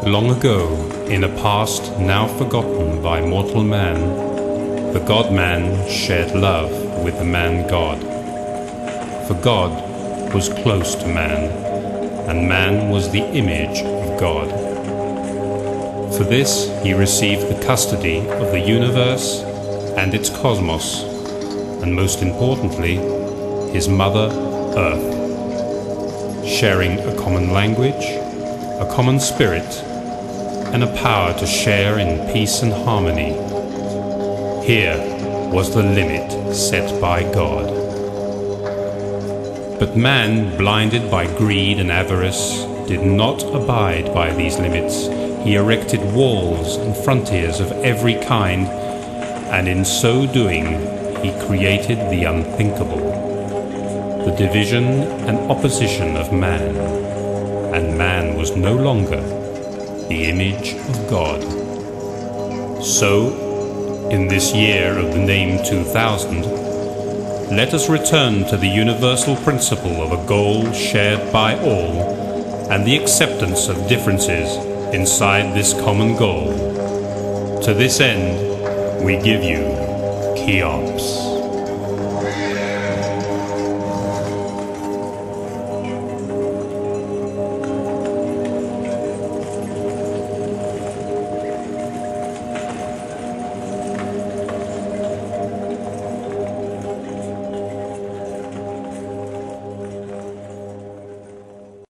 Long ago, in a past now forgotten by mortal man, the God-man shared love with the man-God. For God was close to man, and man was the image of God. For this he received the custody of the universe and its cosmos, and most importantly, his mother, Earth, sharing a common language, a common spirit, and a power to share in peace and harmony. Here was the limit set by God. But man, blinded by greed and avarice, did not abide by these limits. He erected walls and frontiers of every kind, and in so doing, he created the unthinkable, the division and opposition of man, and man was no longer the image of God. So, in this year of the name 2000, let us return to the universal principle of a goal shared by all and the acceptance of differences inside this common goal. To this end, we give you Cheops.